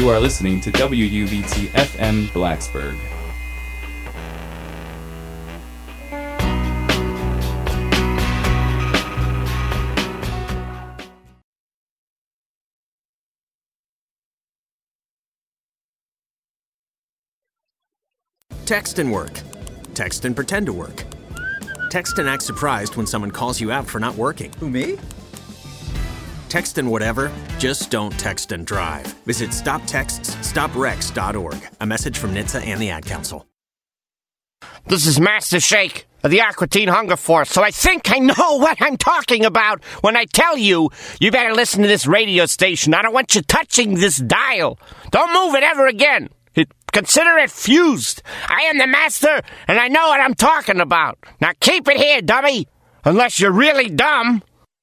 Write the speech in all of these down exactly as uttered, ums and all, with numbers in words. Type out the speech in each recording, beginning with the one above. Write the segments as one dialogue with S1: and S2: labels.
S1: You are listening to W U B T F M Blacksburg.
S2: Text and work. Text and pretend to work. Text and act surprised when someone calls you out for not working.
S3: Who, me?
S2: Text and whatever, just don't text and drive. Visit stop texts stop wrecks dot org. A message from N H T S A and the Ad Council.
S4: This is Master Shake of the Aqua Teen Hunger Force, so I think I know what I'm talking about when I tell you you better listen to this radio station. I don't want you touching this dial. Don't move it ever again. It, consider it fused. I am the master, and I know what I'm talking about. Now keep it here, dummy, unless you're really dumb.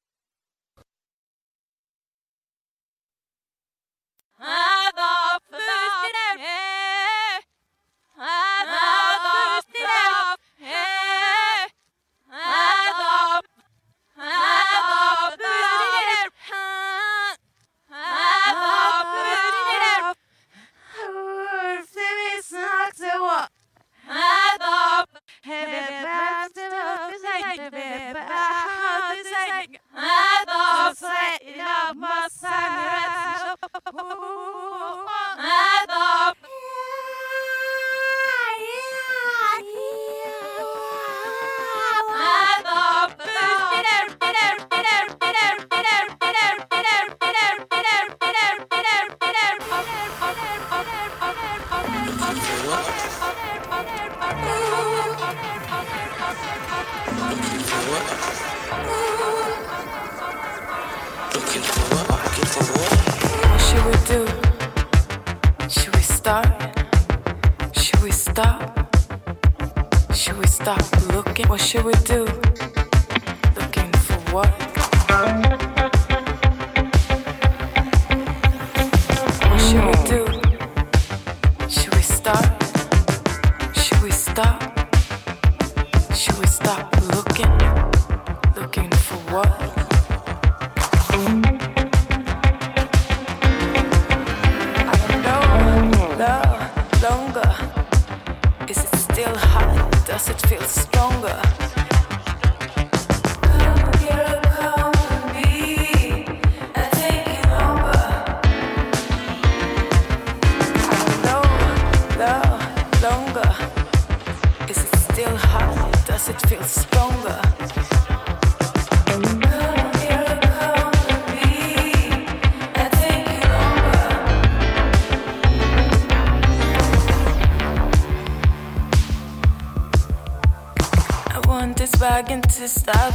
S5: To stop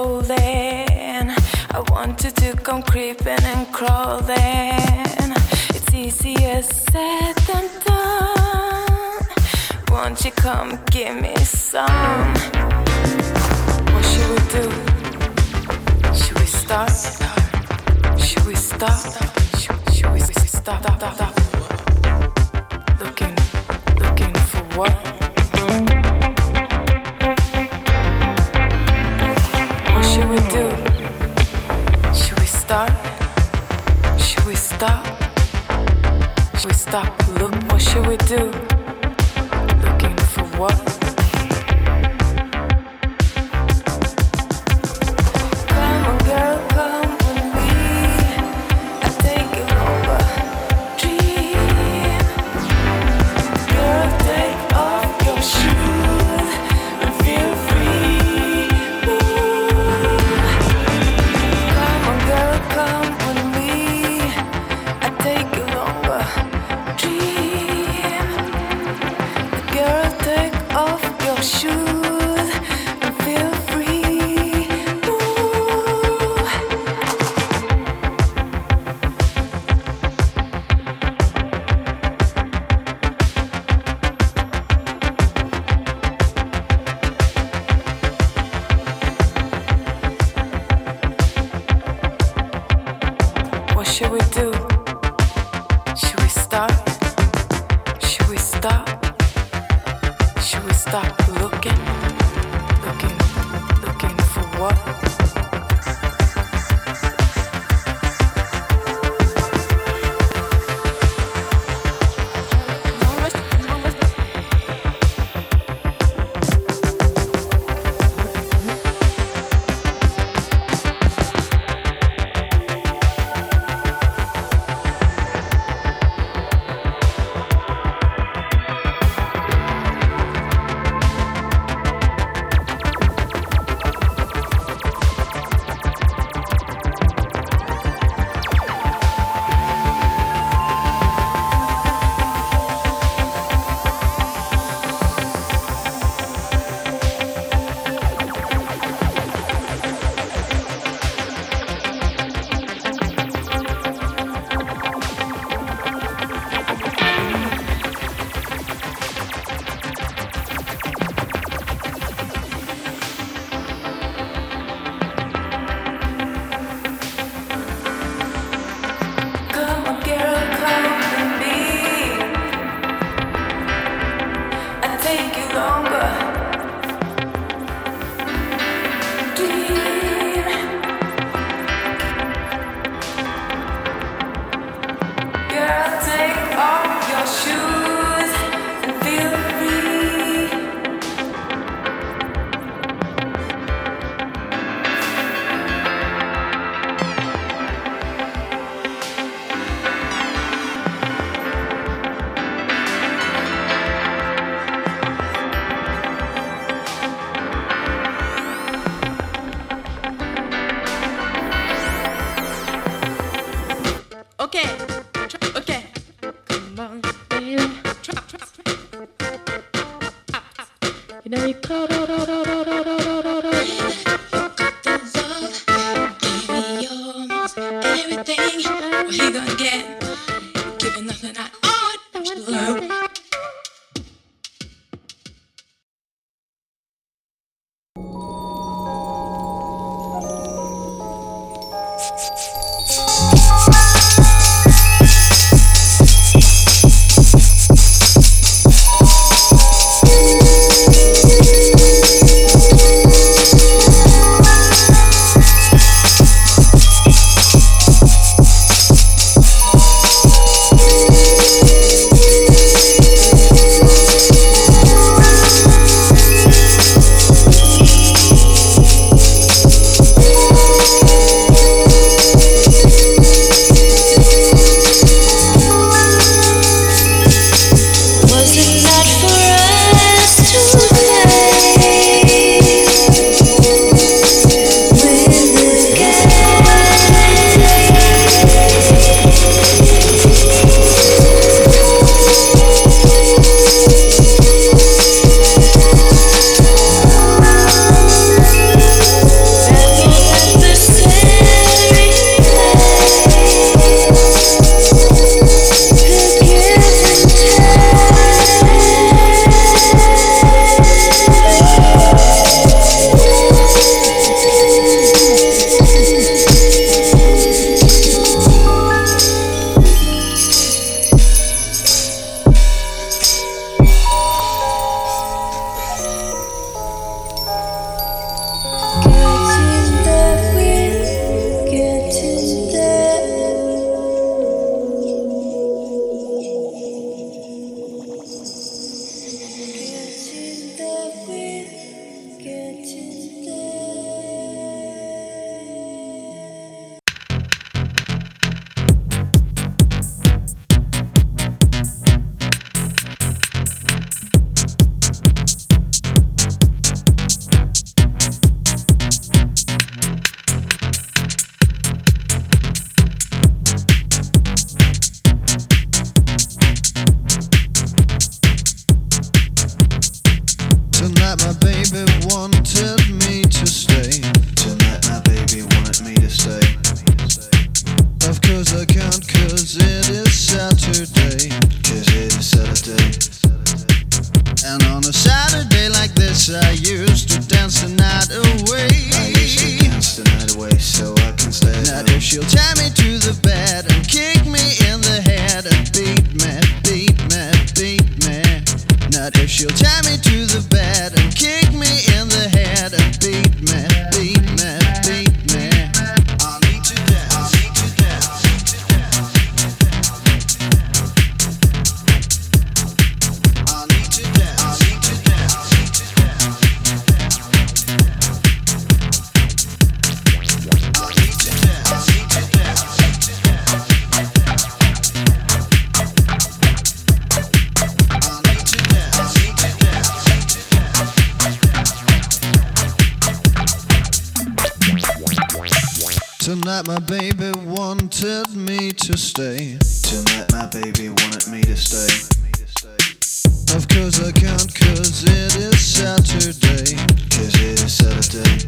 S5: rolling, I wanted to come creeping and crawling. It's easier said than done. Won't you come give me some? What should we do? Should we start? Should we stop? Should, should we stop? stop, stop? Looking, looking for what? Should we do? Should we start? Should we stop? Should we stop? Look, what should we do? Looking for what? Come on, girl, come with me. I take you over. Dream. Girl, take off your shoes and feel free. Come with me, I take you longer. Dream, girl, take off your shoes and feel free. Ooh. What should we do? Should we start? Should we stop? Should we stop looking? Looking, looking for what?
S3: You know, you got the love, baby, almost everything. What he gonna get? Giving nothing I own. Love.
S6: Tonight my baby wanted me to stay.
S7: Tonight my baby wanted me to stay.
S6: Of course I can't, cause it is Saturday.
S7: Cause it is Saturday.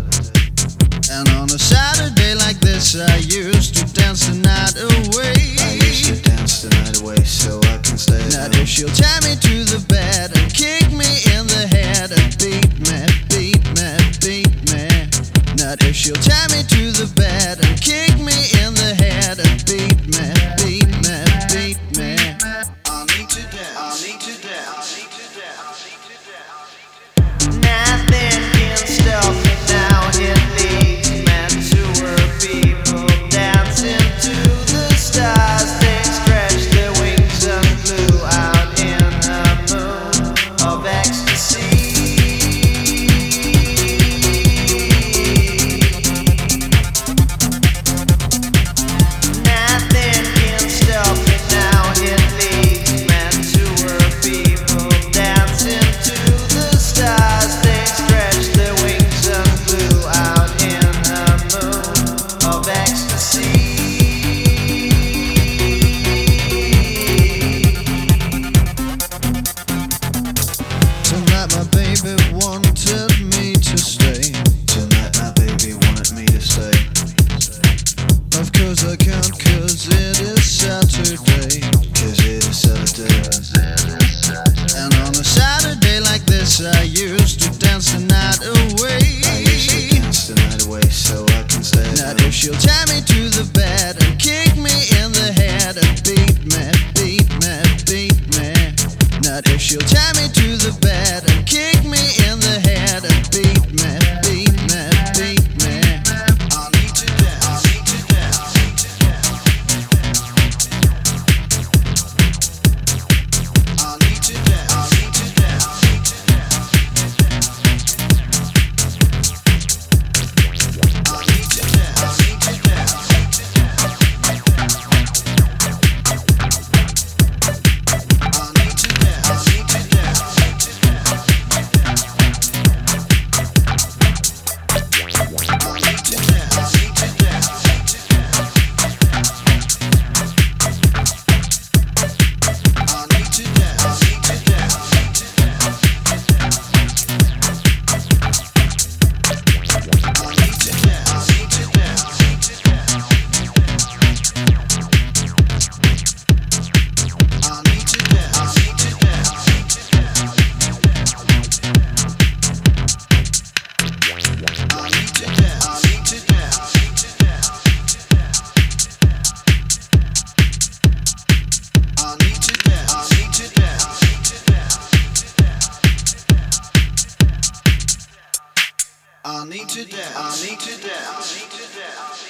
S6: And on a Saturday like this I used to dance the night away.
S7: I used to dance the night away so I can stay.
S6: Now if she'll tie me to the bed and kick me in the head and beat me, beat me, beat me. Not if she'll tie me to the bed and kick me in the head and beat me, beat me, beat me.
S7: I need to dance. I need to dance. I need to dance.
S6: used to dance the night away.
S7: I used to dance the night away so I can stay at
S6: Not
S7: home.
S6: if she'll tie me to the bed and kick me in the head and beat me, beat me, beat me. Not if she'll tie me to the bed and kick me in the head and beat me, beat me, beat me. I need to dance, I need to dance, I need to dance. I need to dance, I need to dance, I need to dance. I need to dance, I need to dance, I need to dance. I need to dance, I need to dance, I need to dance. I need to dance. I need to dance. I need to dance.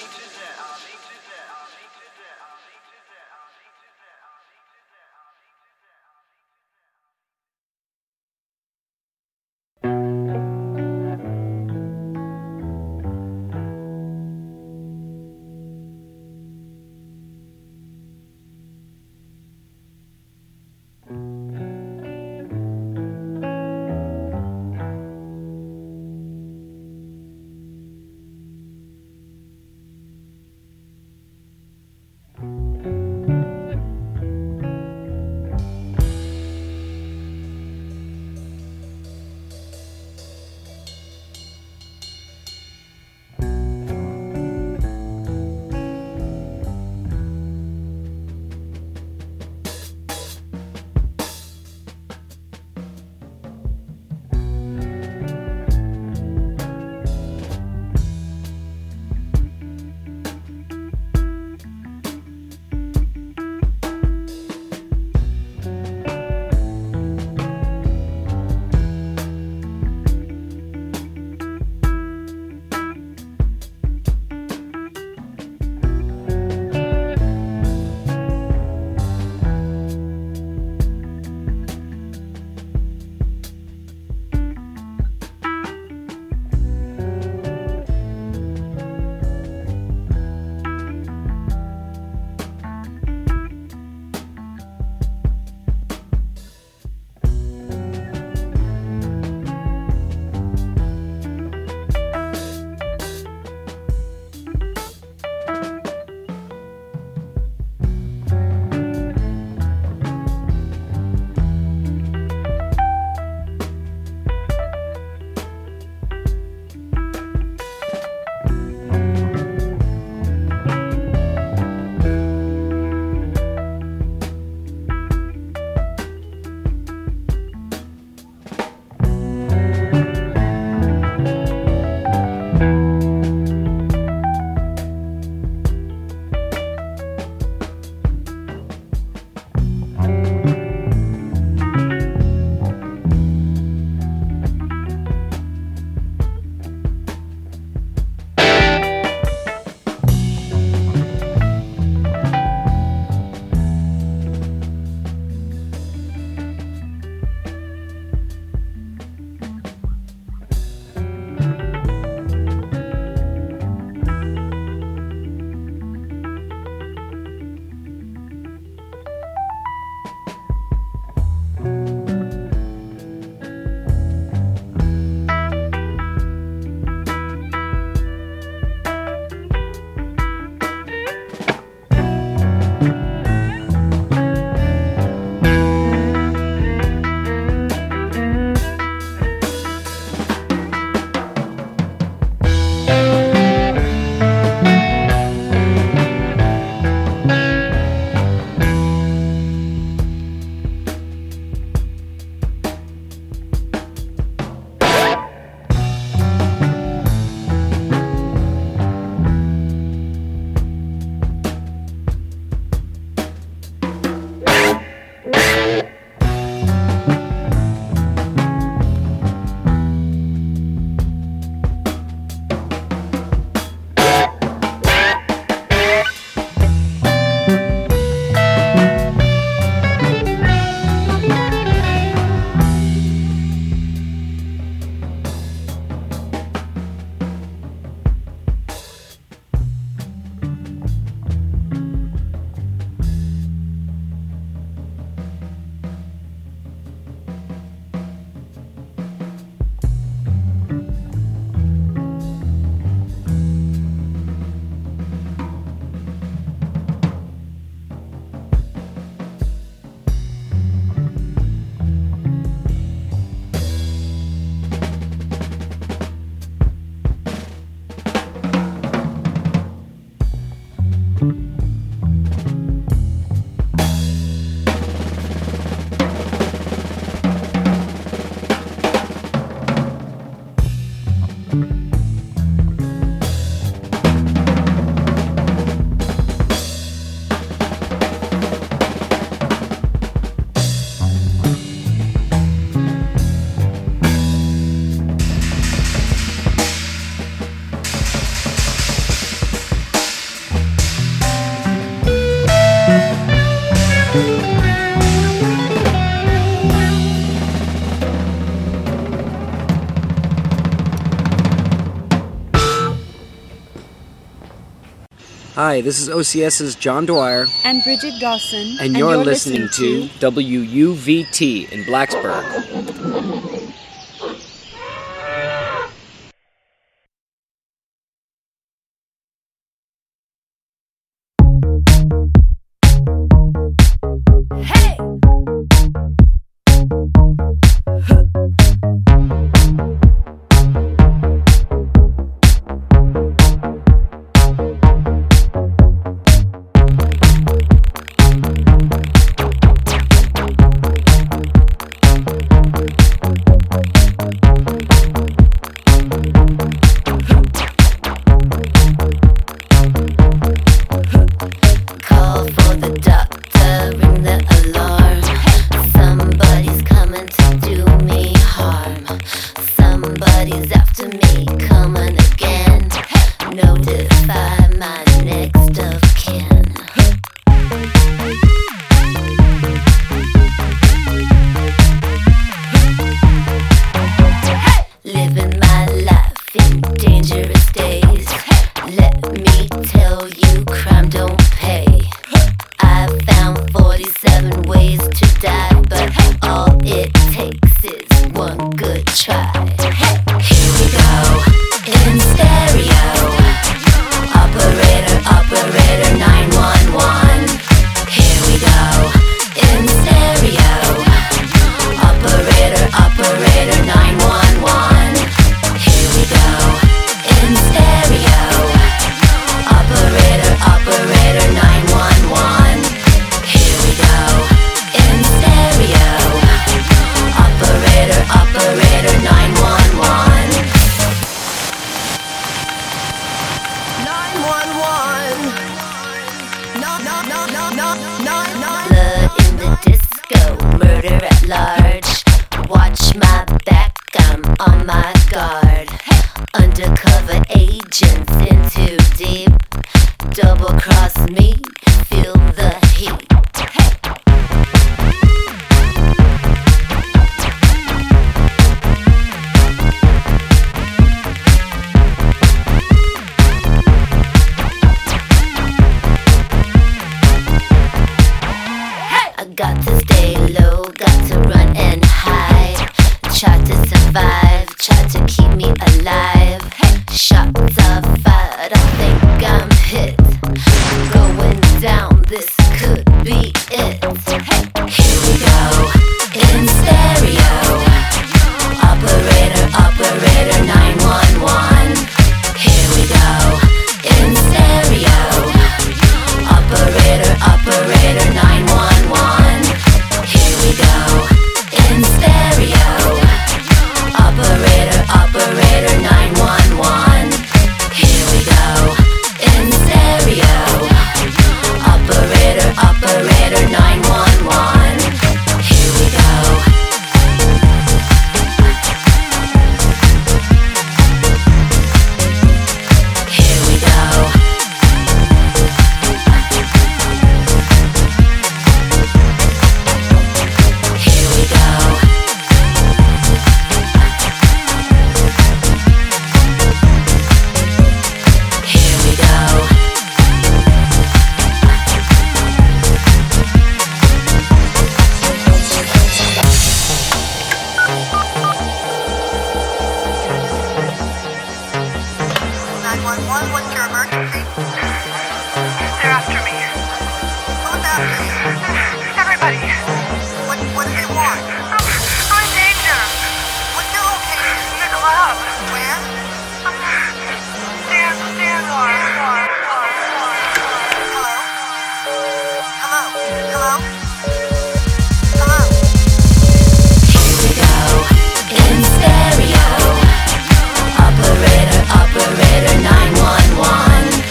S8: Hi, this is O C S's John Dwyer.
S9: And Bridget Dawson.
S8: And, and you're, you're listening, listening to W U V T in Blacksburg.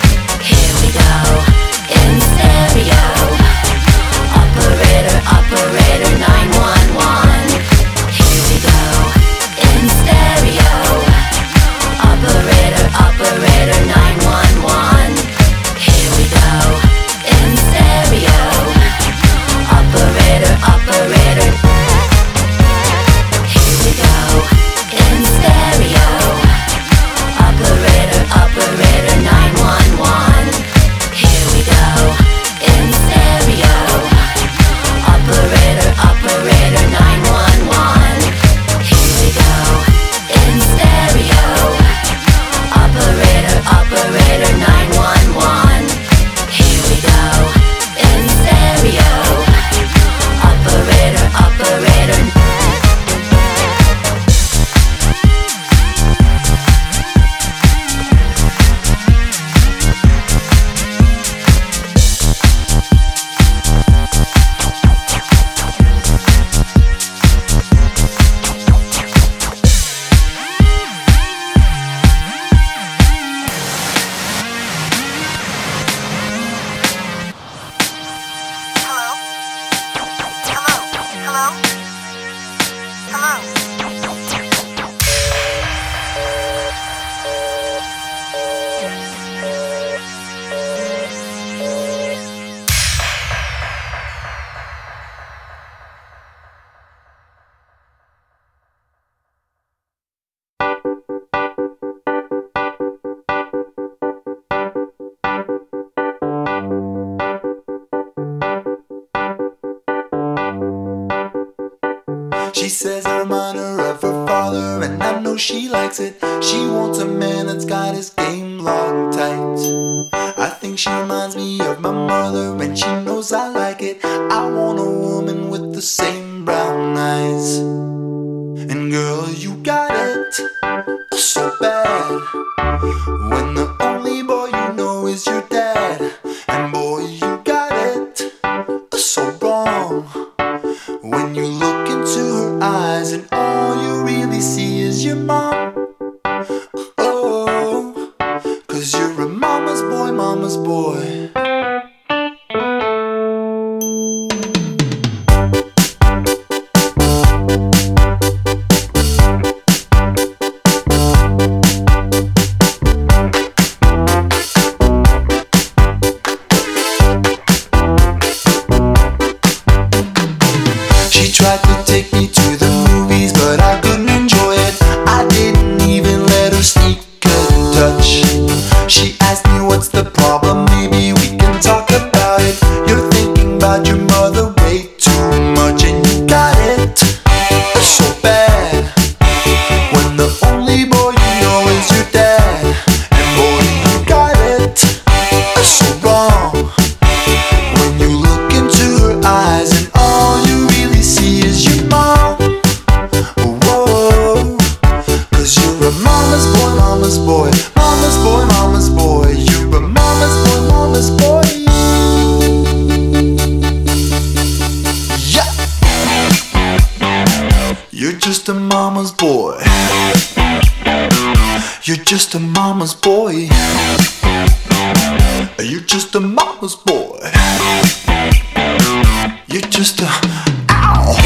S5: Operator, operator
S7: She says I remind her of her father, and I know she likes it. She wants a man that's got his game locked tight. I think she reminds me of my mother, and she knows I like it. I want a woman with the same brown eyes. And girl, you got it so bad, when the only boy you know is your dad. And boy, you got it so wrong, when you look into her eyes and all you really see is your mom. Oh, 'cause you're a mama's boy, mama's boy. Tried to take me to the movies, but I couldn't enjoy it. I didn't even let her sneak a touch. She asked me what's the problem, maybe we can talk about it. You're thinking about your mother way too much, and you got it so bad, when the only boy you know is your dad. And boy, you got it so wrong, when you look into her eyes and all you really see is your mom. Whoa, 'cause you're a mama's boy, mama's boy, mama's boy, mama's boy. You're a mama's boy, mama's boy. Yeah, you're just a mama's boy. You're just a mama's boy. You're just a mama's boy. You're just a ow.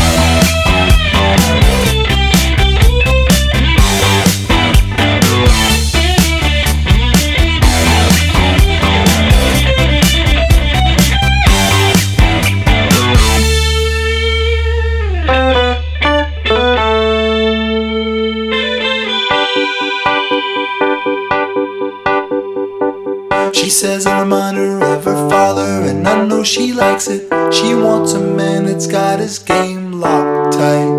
S7: She says I remind her of her father, and I know she likes it. She wants a man that's got his game locked tight.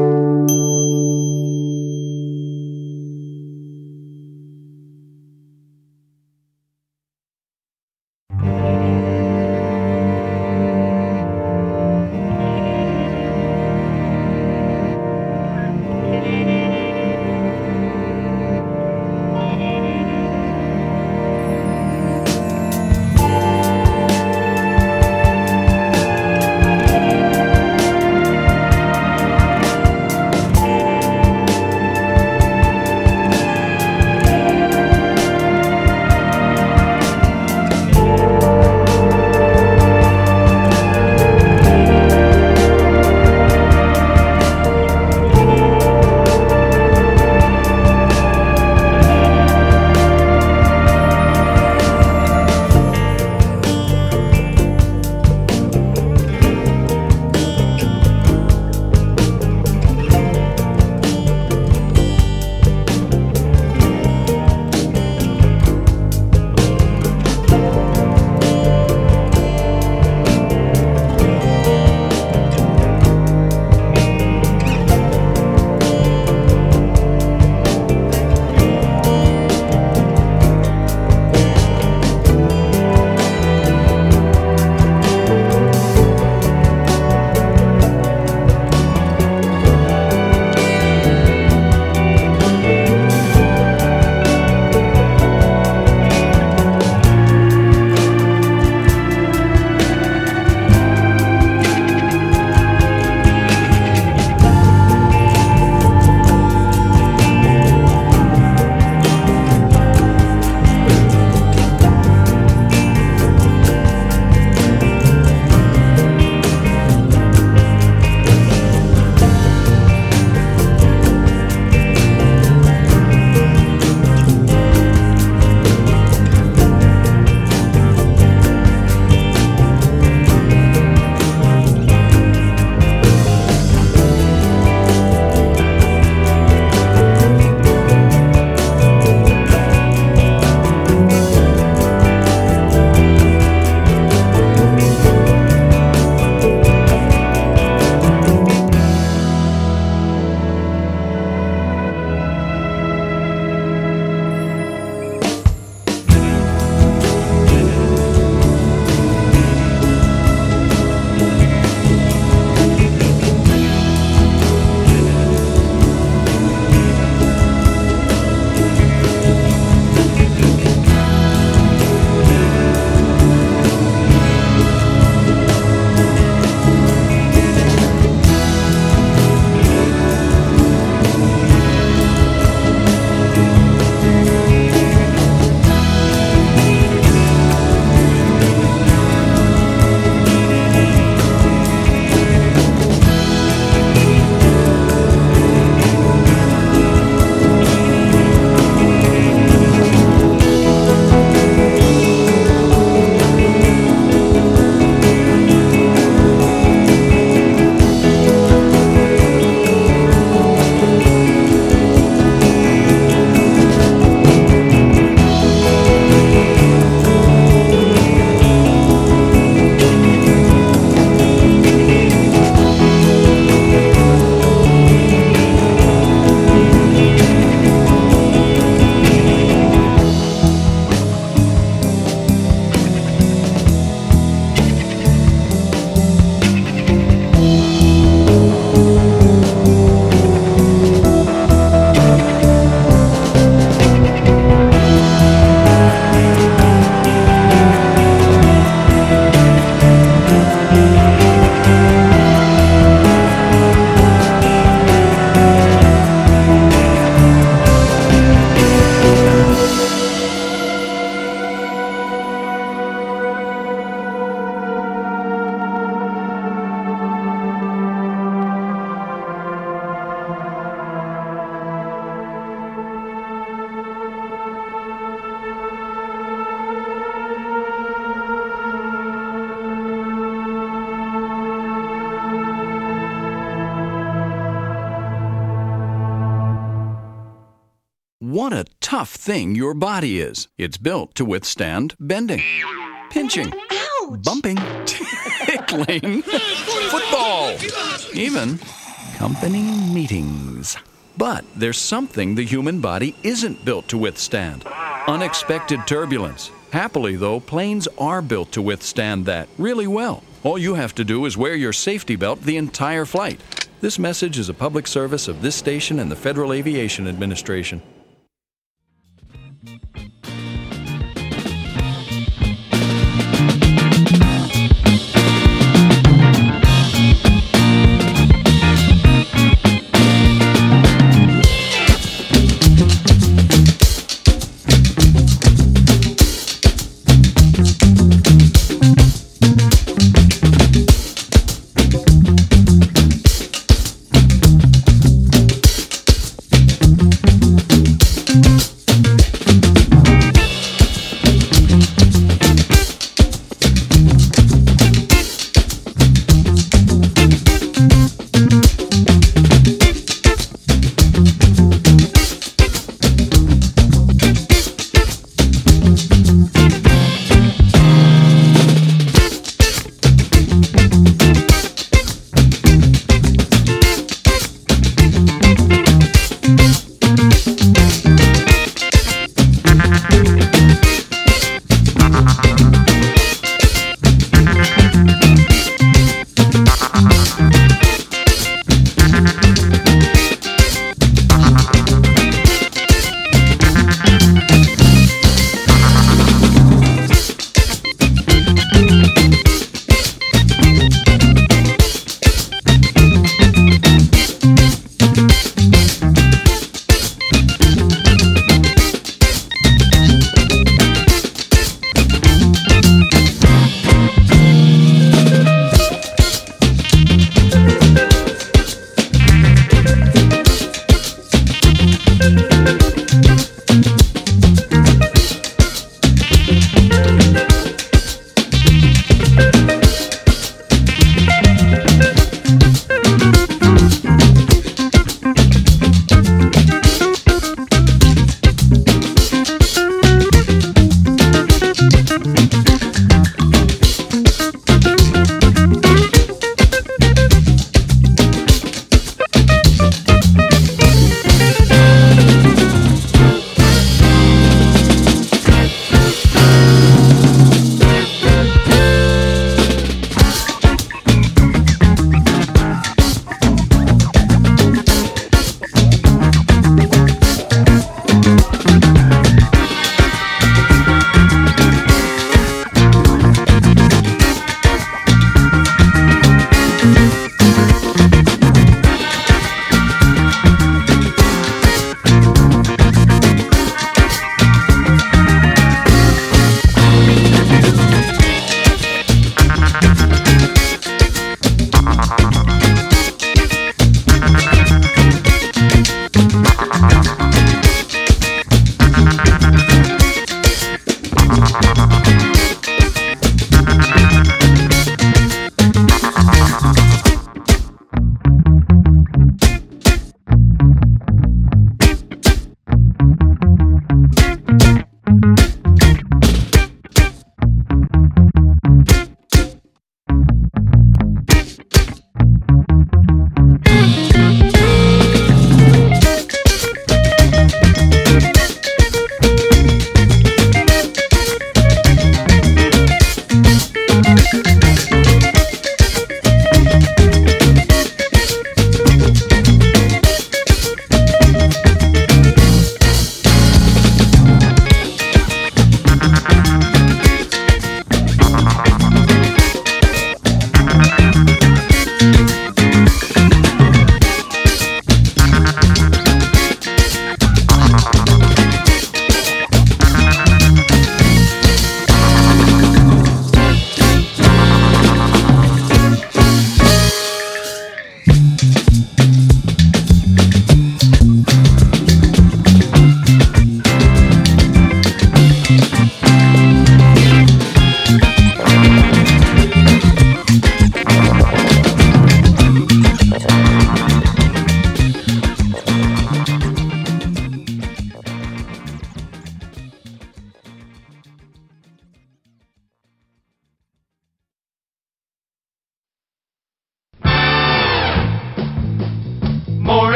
S9: What a tough thing your body is. It's built to withstand bending, pinching, bumping, tickling, football, even company meetings. But there's something the human body isn't built to withstand: unexpected turbulence. Happily, though, planes are built to withstand that really well. All you have to do is wear your safety belt the entire flight. This message is a public service of this station and the Federal Aviation Administration.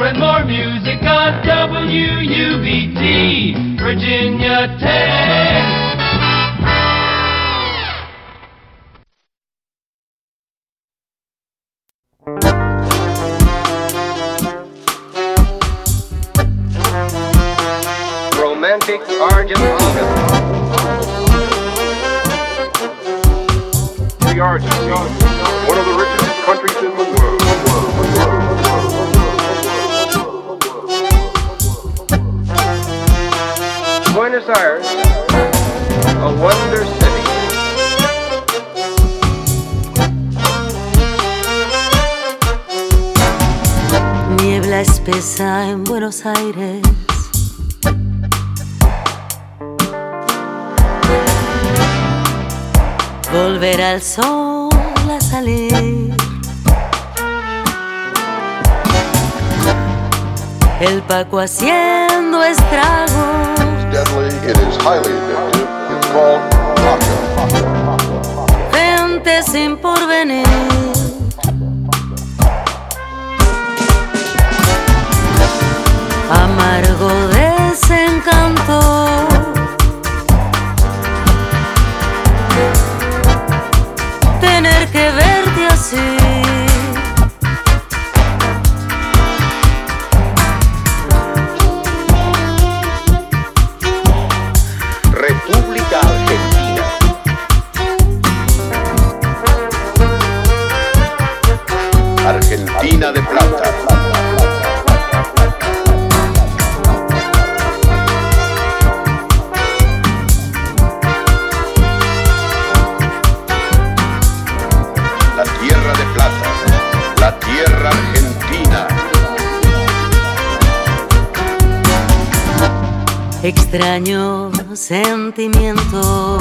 S10: and more music on W U V T, Virginia Tech.
S11: Romantic Argentina. The Argentina, one of the richest countries in the world. Buenos Aires, a wonder city.
S12: Niebla espesa en Buenos Aires. Volver al sol a salir. El Paco haciendo estragos.
S13: Deadly, it is highly addictive. It's called Paco.
S12: Gente sin porvenir. Amargo desencanto. Tener que verte así.
S11: República Argentina. Argentina de plata. La tierra de plata, la tierra argentina.
S12: Extraño sentimiento,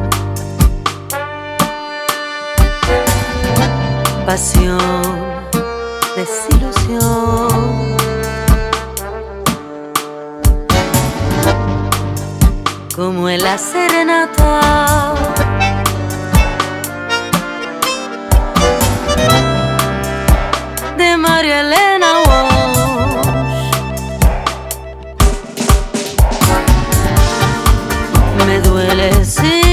S12: pasión, desilusión. Como en la serenata de María Elena Walsh. Me duele si